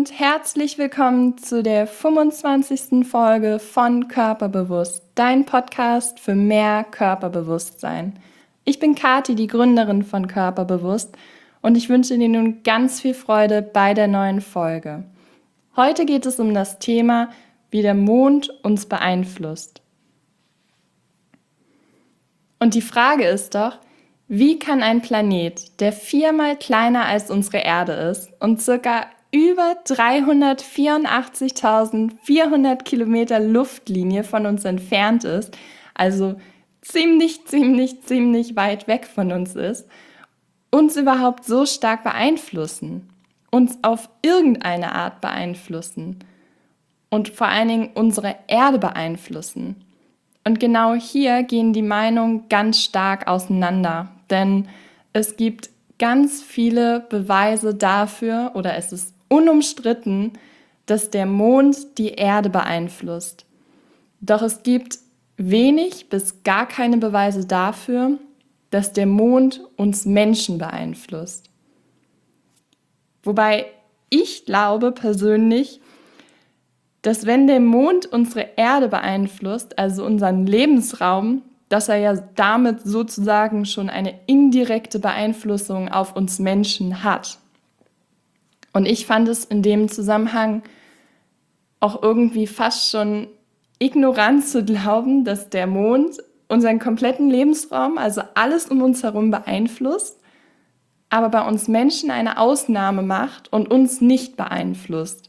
und herzlich willkommen zu der 25. Folge von Körperbewusst, dein Podcast für mehr Körperbewusstsein. Ich bin Kathi, die Gründerin von Körperbewusst, und ich wünsche dir nun ganz viel Freude bei der neuen Folge. Heute geht es um das Thema, wie der Mond uns beeinflusst. Und die Frage ist doch, wie kann ein Planet, der 4-mal kleiner als unsere Erde ist und ca. über 384.400 Kilometer Luftlinie von uns entfernt ist, also ziemlich weit weg von uns ist, uns überhaupt so stark beeinflussen, uns auf irgendeine Art beeinflussen und vor allen Dingen unsere Erde beeinflussen. Und genau hier gehen die Meinungen ganz stark auseinander, denn es gibt ganz viele Beweise dafür, oder es ist unumstritten, dass der Mond die Erde beeinflusst. Doch es gibt wenig bis gar keine Beweise dafür, dass der Mond uns Menschen beeinflusst. Wobei ich glaube persönlich, dass wenn der Mond unsere Erde beeinflusst, also unseren Lebensraum, dass er ja damit sozusagen schon eine indirekte Beeinflussung auf uns Menschen hat. Und ich fand es in dem Zusammenhang auch irgendwie fast schon ignorant zu glauben, dass der Mond unseren kompletten Lebensraum, also alles um uns herum beeinflusst, aber bei uns Menschen eine Ausnahme macht und uns nicht beeinflusst.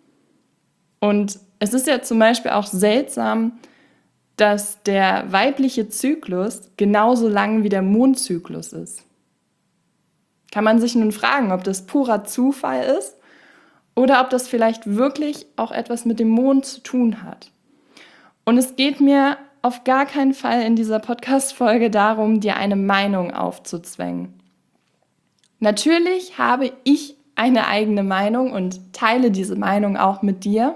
Und es ist ja zum Beispiel auch seltsam, dass der weibliche Zyklus genauso lang wie der Mondzyklus ist. Kann man sich nun fragen, ob das purer Zufall ist oder ob das vielleicht wirklich auch etwas mit dem Mond zu tun hat. Und es geht mir auf gar keinen Fall in dieser Podcast-Folge darum, dir eine Meinung aufzuzwängen. Natürlich habe ich eine eigene Meinung und teile diese Meinung auch mit dir.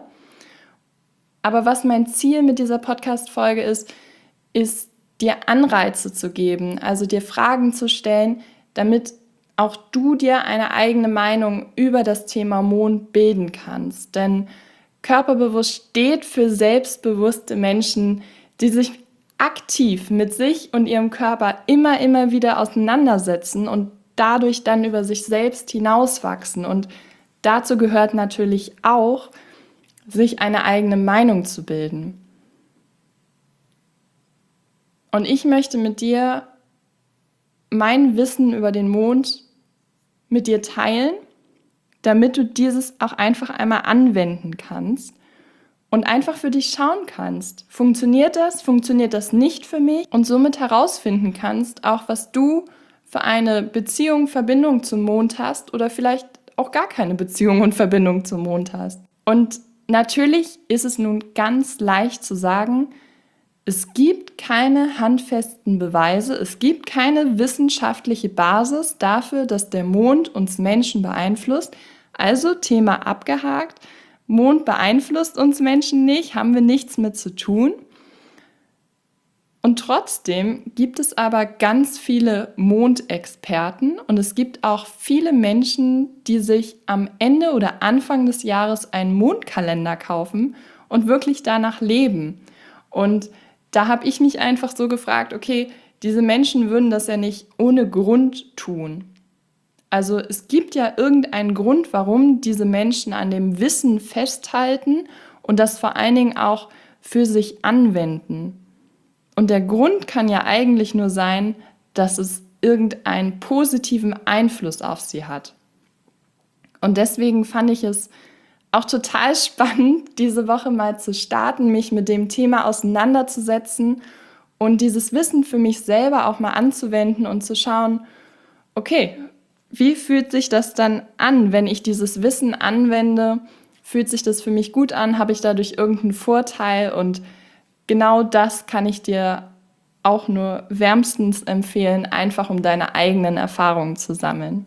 Aber was mein Ziel mit dieser Podcast-Folge ist dir Anreize zu geben, also dir Fragen zu stellen, damit auch du dir eine eigene Meinung über das Thema Mond bilden kannst. Denn Körperbewusst steht für selbstbewusste Menschen, die sich aktiv mit sich und ihrem Körper immer wieder auseinandersetzen und dadurch dann über sich selbst hinauswachsen. Und dazu gehört natürlich auch, sich eine eigene Meinung zu bilden. Und ich möchte mit dir mein Wissen über den Mond mit dir teilen, damit du dieses auch einfach einmal anwenden kannst und einfach für dich schauen kannst, funktioniert das nicht für mich, und somit herausfinden kannst, auch was du für eine Beziehung, Verbindung zum Mond hast oder vielleicht auch gar keine Beziehung und Verbindung zum Mond hast. Und natürlich ist es nun ganz leicht zu sagen, es gibt keine handfesten Beweise, es gibt keine wissenschaftliche Basis dafür, dass der Mond uns Menschen beeinflusst. Also Thema abgehakt, Mond beeinflusst uns Menschen nicht, haben wir nichts mit zu tun. Und trotzdem gibt es aber ganz viele Mondexperten und es gibt auch viele Menschen, die sich am Ende oder Anfang des Jahres einen Mondkalender kaufen und wirklich danach leben. Und da habe ich mich einfach so gefragt, okay, diese Menschen würden das ja nicht ohne Grund tun. Also es gibt ja irgendeinen Grund, warum diese Menschen an dem Wissen festhalten und das vor allen Dingen auch für sich anwenden. Und der Grund kann ja eigentlich nur sein, dass es irgendeinen positiven Einfluss auf sie hat. Und deswegen fand ich es auch total spannend, diese Woche mal zu starten, mich mit dem Thema auseinanderzusetzen und dieses Wissen für mich selber auch mal anzuwenden und zu schauen, okay, wie fühlt sich das dann an, wenn ich dieses Wissen anwende? Fühlt sich das für mich gut an? Habe ich dadurch irgendeinen Vorteil? Und genau das kann ich dir auch nur wärmstens empfehlen, einfach um deine eigenen Erfahrungen zu sammeln.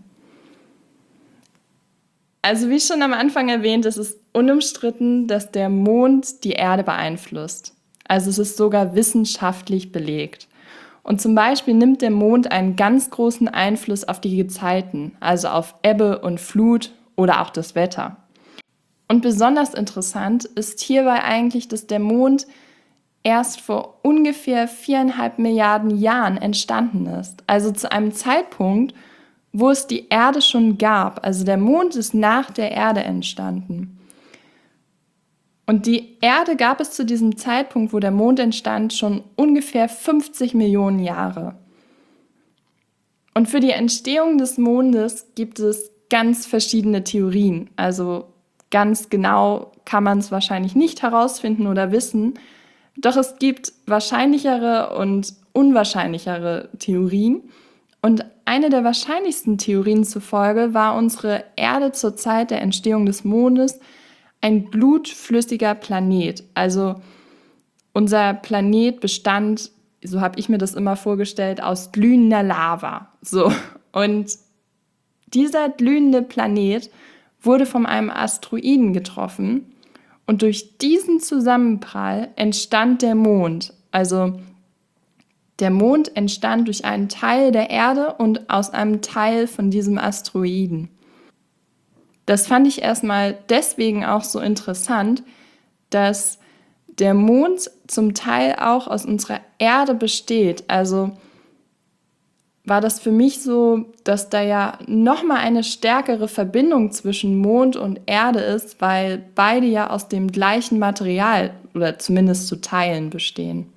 Also wie schon am Anfang erwähnt, es ist unumstritten, dass der Mond die Erde beeinflusst. Also es ist sogar wissenschaftlich belegt. Und zum Beispiel nimmt der Mond einen ganz großen Einfluss auf die Gezeiten, also auf Ebbe und Flut oder auch das Wetter. Und besonders interessant ist hierbei eigentlich, dass der Mond erst vor ungefähr 4,5 Milliarden Jahren entstanden ist. Also zu einem Zeitpunkt, wo es die Erde schon gab. Also der Mond ist nach der Erde entstanden. Und die Erde gab es zu diesem Zeitpunkt, wo der Mond entstand, schon ungefähr 50 Millionen Jahre. Und für die Entstehung des Mondes gibt es ganz verschiedene Theorien. Also ganz genau kann man es wahrscheinlich nicht herausfinden oder wissen. Doch es gibt wahrscheinlichere und unwahrscheinlichere Theorien. Und eine der wahrscheinlichsten Theorien zufolge war unsere Erde zur Zeit der Entstehung des Mondes ein glutflüssiger Planet. Also unser Planet bestand, so habe ich mir das immer vorgestellt, aus glühender Lava. So. Und dieser glühende Planet wurde von einem Asteroiden getroffen und durch diesen Zusammenprall entstand der Mond. Also der Mond entstand durch einen Teil der Erde und aus einem Teil von diesem Asteroiden. Das fand ich erstmal deswegen auch so interessant, dass der Mond zum Teil auch aus unserer Erde besteht. Also war das für mich so, dass da ja nochmal eine stärkere Verbindung zwischen Mond und Erde ist, weil beide ja aus dem gleichen Material oder zumindest zu Teilen bestehen.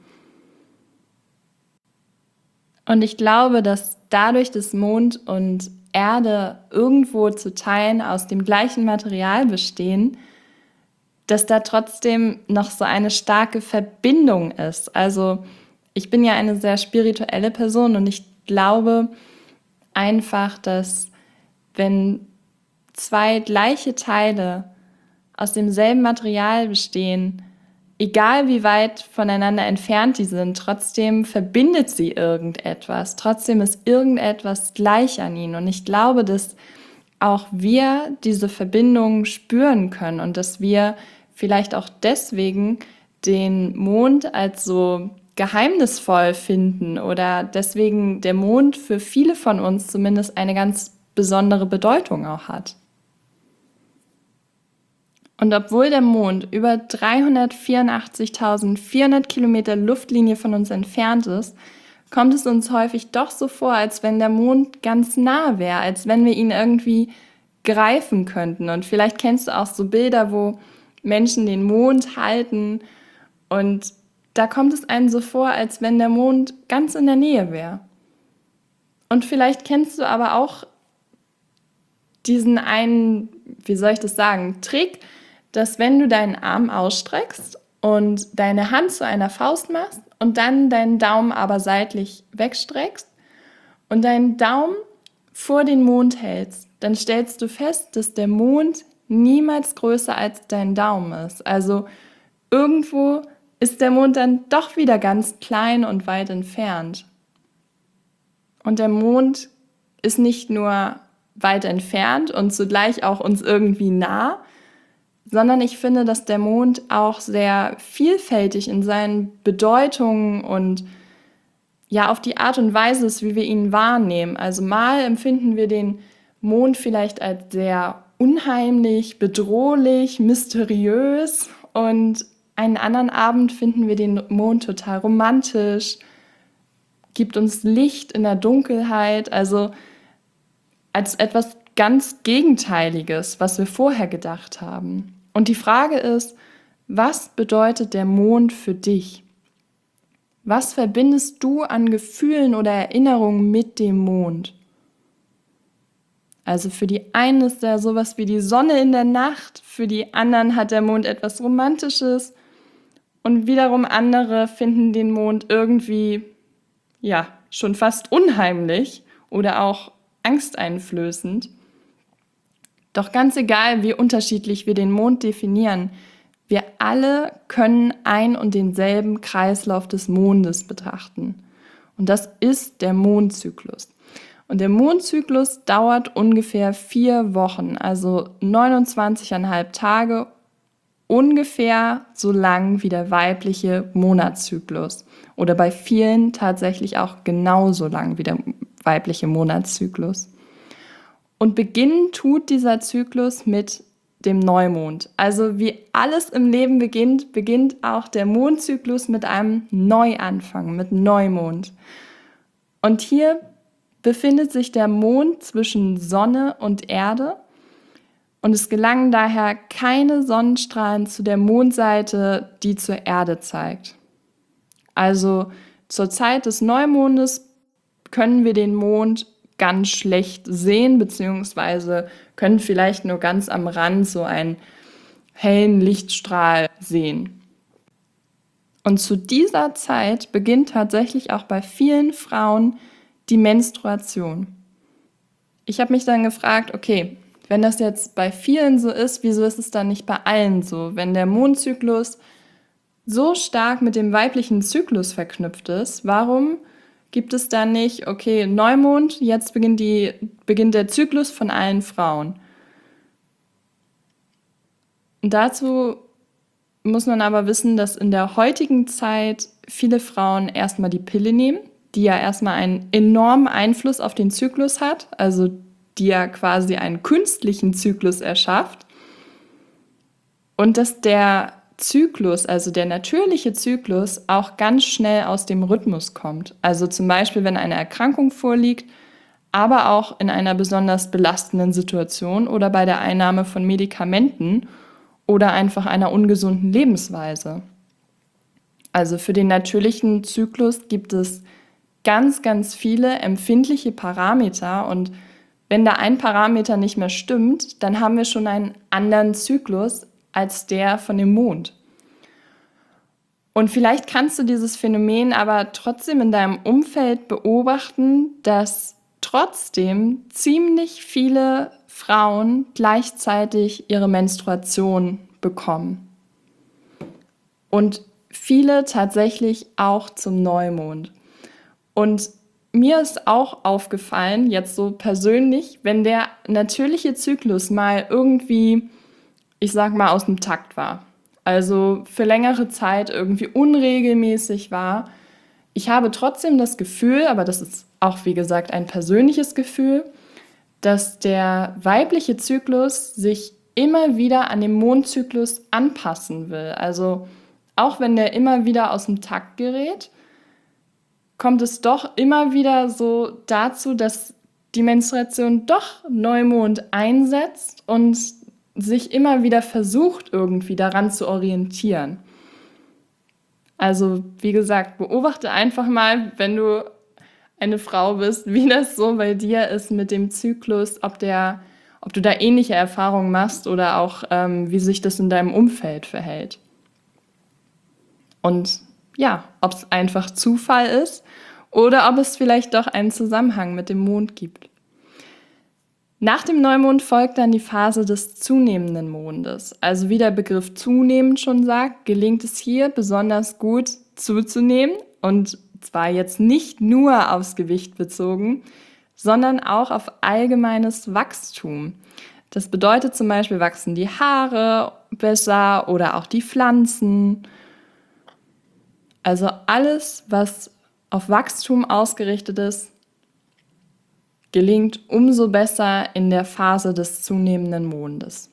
Und ich glaube, dass dadurch, dass Mond und Erde irgendwo zu Teilen aus dem gleichen Material bestehen, dass da trotzdem noch so eine starke Verbindung ist. Also ich bin ja eine sehr spirituelle Person und ich glaube einfach, dass wenn zwei gleiche Teile aus demselben Material bestehen, egal wie weit voneinander entfernt die sind, trotzdem verbindet sie irgendetwas. Trotzdem ist irgendetwas gleich an ihnen. Und ich glaube, dass auch wir diese Verbindung spüren können und dass wir vielleicht auch deswegen den Mond als so geheimnisvoll finden oder deswegen der Mond für viele von uns zumindest eine ganz besondere Bedeutung auch hat. Und obwohl der Mond über 384.400 Kilometer Luftlinie von uns entfernt ist, kommt es uns häufig doch so vor, als wenn der Mond ganz nah wäre, als wenn wir ihn irgendwie greifen könnten. Und vielleicht kennst du auch so Bilder, wo Menschen den Mond halten und da kommt es einem so vor, als wenn der Mond ganz in der Nähe wäre. Und vielleicht kennst du aber auch diesen einen, wie soll ich das sagen, Trick, dass wenn du deinen Arm ausstreckst und deine Hand zu einer Faust machst und dann deinen Daumen aber seitlich wegstreckst und deinen Daumen vor den Mond hältst, dann stellst du fest, dass der Mond niemals größer als dein Daumen ist. Also irgendwo ist der Mond dann doch wieder ganz klein und weit entfernt. Und der Mond ist nicht nur weit entfernt und zugleich auch uns irgendwie nah, sondern ich finde, dass der Mond auch sehr vielfältig in seinen Bedeutungen und ja auf die Art und Weise ist, wie wir ihn wahrnehmen. Also mal empfinden wir den Mond vielleicht als sehr unheimlich, bedrohlich, mysteriös und einen anderen Abend finden wir den Mond total romantisch, gibt uns Licht in der Dunkelheit, also als etwas ganz Gegenteiliges, was wir vorher gedacht haben. Und die Frage ist, was bedeutet der Mond für dich? Was verbindest du an Gefühlen oder Erinnerungen mit dem Mond? Also für die einen ist er sowas wie die Sonne in der Nacht, für die anderen hat der Mond etwas Romantisches und wiederum andere finden den Mond irgendwie, ja, schon fast unheimlich oder auch angsteinflößend. Doch ganz egal, wie unterschiedlich wir den Mond definieren, wir alle können ein und denselben Kreislauf des Mondes betrachten. Und das ist der Mondzyklus. Und der Mondzyklus dauert ungefähr 4 Wochen, also 29,5 Tage, ungefähr so lang wie der weibliche Monatszyklus. Oder bei vielen tatsächlich auch genauso lang wie der weibliche Monatszyklus. Und beginnen tut dieser Zyklus mit dem Neumond. Also wie alles im Leben beginnt auch der Mondzyklus mit einem Neuanfang, mit Neumond. Und hier befindet sich der Mond zwischen Sonne und Erde und es gelangen daher keine Sonnenstrahlen zu der Mondseite, die zur Erde zeigt. Also zur Zeit des Neumondes können wir den Mond ganz schlecht sehen, beziehungsweise können vielleicht nur ganz am Rand so einen hellen Lichtstrahl sehen. Und zu dieser Zeit beginnt tatsächlich auch bei vielen Frauen die Menstruation. Ich habe mich dann gefragt, okay, wenn das jetzt bei vielen so ist, wieso ist es dann nicht bei allen so? Wenn der Mondzyklus so stark mit dem weiblichen Zyklus verknüpft ist, warum gibt es dann nicht, okay, Neumond, jetzt beginnt der Zyklus von allen Frauen? Und dazu muss man aber wissen, dass in der heutigen Zeit viele Frauen erstmal die Pille nehmen, die ja erstmal einen enormen Einfluss auf den Zyklus hat, also die ja quasi einen künstlichen Zyklus erschafft. Und dass der Zyklus, also der natürliche Zyklus, auch ganz schnell aus dem Rhythmus kommt. Also zum Beispiel, wenn eine Erkrankung vorliegt, aber auch in einer besonders belastenden Situation oder bei der Einnahme von Medikamenten oder einfach einer ungesunden Lebensweise. Also für den natürlichen Zyklus gibt es ganz, ganz viele empfindliche Parameter und wenn da ein Parameter nicht mehr stimmt, dann haben wir schon einen anderen Zyklus als der von dem Mond. Und vielleicht kannst du dieses Phänomen aber trotzdem in deinem Umfeld beobachten, dass trotzdem ziemlich viele Frauen gleichzeitig ihre Menstruation bekommen. Und viele tatsächlich auch zum Neumond. Und mir ist auch aufgefallen, jetzt so persönlich, wenn der natürliche Zyklus mal irgendwie, ich sag mal, aus dem Takt war, also für längere Zeit irgendwie unregelmäßig war, ich habe trotzdem das Gefühl, aber das ist auch wie gesagt ein persönliches Gefühl, dass der weibliche Zyklus sich immer wieder an den Mondzyklus anpassen will. Also auch wenn der immer wieder aus dem Takt gerät, kommt es doch immer wieder so dazu, dass die Menstruation doch Neumond einsetzt und sich immer wieder versucht, irgendwie daran zu orientieren. Also, wie gesagt, beobachte einfach mal, wenn du eine Frau bist, wie das so bei dir ist mit dem Zyklus, ob du da ähnliche Erfahrungen machst oder auch, wie sich das in deinem Umfeld verhält. Und ja, ob es einfach Zufall ist oder ob es vielleicht doch einen Zusammenhang mit dem Mond gibt. Nach dem Neumond folgt dann die Phase des zunehmenden Mondes. Also wie der Begriff zunehmend schon sagt, gelingt es hier besonders gut zuzunehmen und zwar jetzt nicht nur aufs Gewicht bezogen, sondern auch auf allgemeines Wachstum. Das bedeutet zum Beispiel, wachsen die Haare besser oder auch die Pflanzen. Also alles, was auf Wachstum ausgerichtet ist, gelingt umso besser in der Phase des zunehmenden Mondes.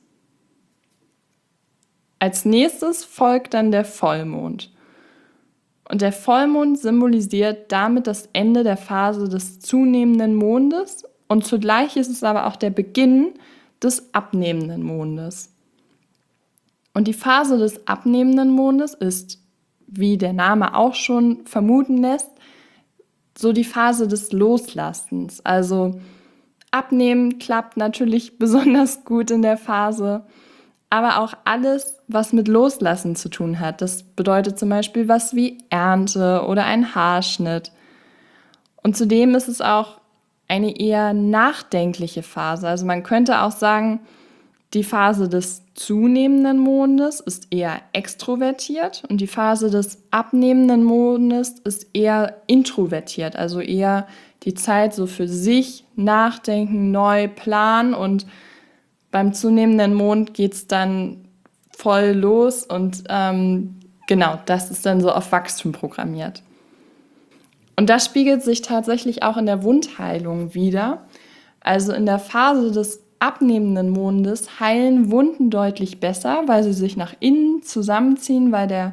Als nächstes folgt dann der Vollmond. Und der Vollmond symbolisiert damit das Ende der Phase des zunehmenden Mondes und zugleich ist es aber auch der Beginn des abnehmenden Mondes. Und die Phase des abnehmenden Mondes ist, wie der Name auch schon vermuten lässt, so die Phase des Loslassens. Also Abnehmen klappt natürlich besonders gut in der Phase, aber auch alles, was mit Loslassen zu tun hat. Das bedeutet zum Beispiel was wie Ernte oder ein Haarschnitt. Und zudem ist es auch eine eher nachdenkliche Phase. Also man könnte auch sagen, die Phase des zunehmenden Mondes ist eher extrovertiert und die Phase des abnehmenden Mondes ist eher introvertiert, also eher die Zeit so für sich nachdenken, neu planen und beim zunehmenden Mond geht es dann voll los und genau, das ist dann so auf Wachstum programmiert. Und das spiegelt sich tatsächlich auch in der Wundheilung wider. Also in der Phase des abnehmenden Mondes heilen Wunden deutlich besser, weil sie sich nach innen zusammenziehen, weil der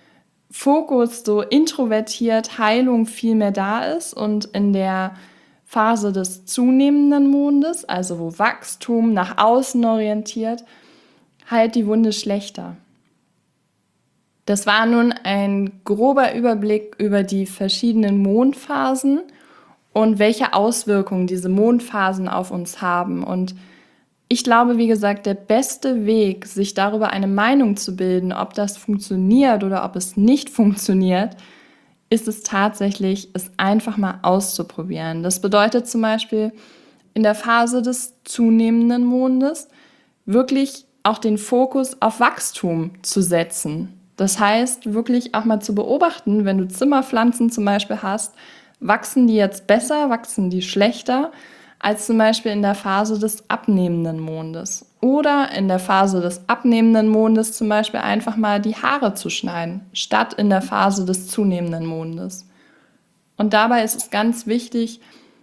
Fokus so introvertiert, Heilung viel mehr da ist. Und in der Phase des zunehmenden Mondes, also wo Wachstum nach außen orientiert, heilt die Wunde schlechter. Das war nun ein grober Überblick über die verschiedenen Mondphasen und welche Auswirkungen diese Mondphasen auf uns haben. Und ich glaube, wie gesagt, der beste Weg, sich darüber eine Meinung zu bilden, ob das funktioniert oder ob es nicht funktioniert, ist es tatsächlich, es einfach mal auszuprobieren. Das bedeutet zum Beispiel in der Phase des zunehmenden Mondes wirklich auch den Fokus auf Wachstum zu setzen. Das heißt, wirklich auch mal zu beobachten, wenn du Zimmerpflanzen zum Beispiel hast, wachsen die jetzt besser, wachsen die schlechter als zum Beispiel in der Phase des abnehmenden Mondes. Oder in der Phase des abnehmenden Mondes zum Beispiel einfach mal die Haare zu schneiden, statt in der Phase des zunehmenden Mondes. Und dabei ist es ganz wichtig,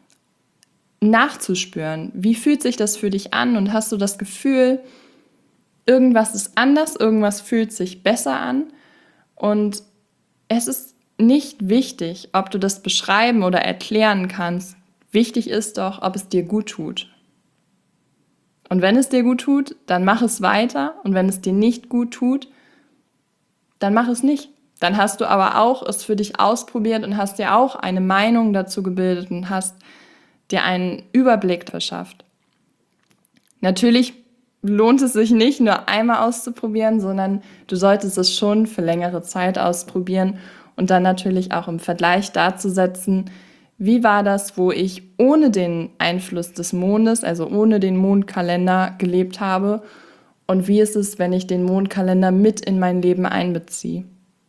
nachzuspüren, wie fühlt sich das für dich an und hast du das Gefühl, irgendwas ist anders, irgendwas fühlt sich besser an. Und es ist nicht wichtig, ob du das beschreiben oder erklären kannst. Wichtig ist doch, ob es dir gut tut. Und wenn es dir gut tut, dann mach es weiter. Und wenn es dir nicht gut tut, dann mach es nicht. Dann hast du aber auch es für dich ausprobiert und hast dir auch eine Meinung dazu gebildet und hast dir einen Überblick verschafft. Natürlich lohnt es sich nicht, nur einmal auszuprobieren, sondern du solltest es schon für längere Zeit ausprobieren und dann natürlich auch im Vergleich dazu setzen, wie war das, wo ich ohne den Einfluss des Mondes, also ohne den Mondkalender gelebt habe und wie ist es, wenn ich den Mondkalender mit in mein Leben einbeziehe.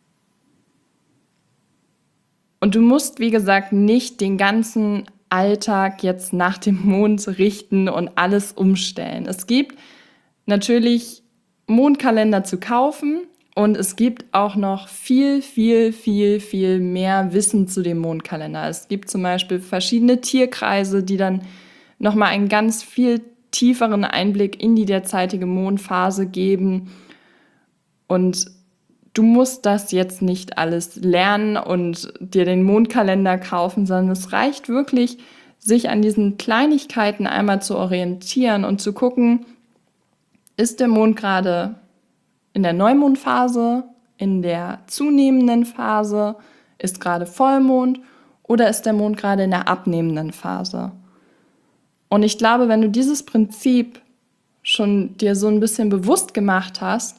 Und du musst, wie gesagt, nicht den ganzen Alltag jetzt nach dem Mond richten und alles umstellen. Es gibt natürlich Mondkalender zu kaufen und es gibt auch noch viel mehr Wissen zu dem Mondkalender. Es gibt zum Beispiel verschiedene Tierkreise, die dann nochmal einen ganz viel tieferen Einblick in die derzeitige Mondphase geben. Und du musst das jetzt nicht alles lernen und dir den Mondkalender kaufen, sondern es reicht wirklich, sich an diesen Kleinigkeiten einmal zu orientieren und zu gucken, ist der Mond gerade in der Neumondphase, in der zunehmenden Phase, ist gerade Vollmond oder ist der Mond gerade in der abnehmenden Phase? Und ich glaube, wenn du dieses Prinzip schon dir so ein bisschen bewusst gemacht hast,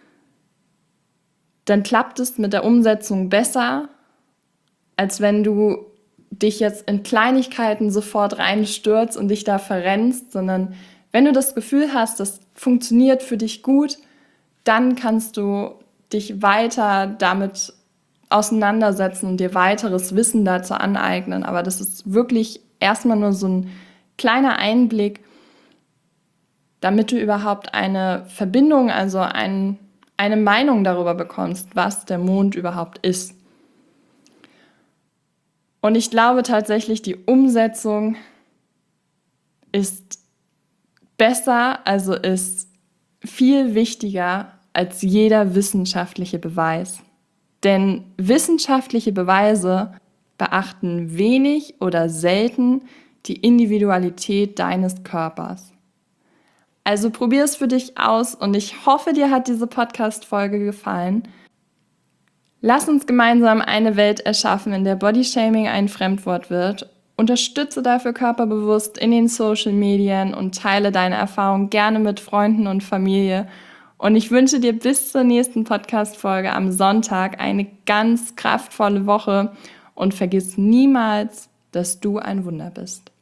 dann klappt es mit der Umsetzung besser, als wenn du dich jetzt in Kleinigkeiten sofort reinstürzt und dich da verrennst, sondern wenn du das Gefühl hast, das funktioniert für dich gut, dann kannst du dich weiter damit auseinandersetzen und dir weiteres Wissen dazu aneignen. Aber das ist wirklich erstmal nur so ein kleiner Einblick, damit du überhaupt eine Verbindung, also eine Meinung darüber bekommst, was der Mond überhaupt ist. Und ich glaube tatsächlich, die Umsetzung ist besser, also ist viel wichtiger als jeder wissenschaftliche Beweis. Denn wissenschaftliche Beweise beachten wenig oder selten die Individualität deines Körpers. Also probier es für dich aus und ich hoffe, dir hat diese Podcast-Folge gefallen. Lass uns gemeinsam eine Welt erschaffen, in der Bodyshaming ein Fremdwort wird. Unterstütze dafür körperbewusst in den Social Medien und teile deine Erfahrungen gerne mit Freunden und Familie. Und ich wünsche dir bis zur nächsten Podcast-Folge am Sonntag eine ganz kraftvolle Woche und vergiss niemals, dass du ein Wunder bist.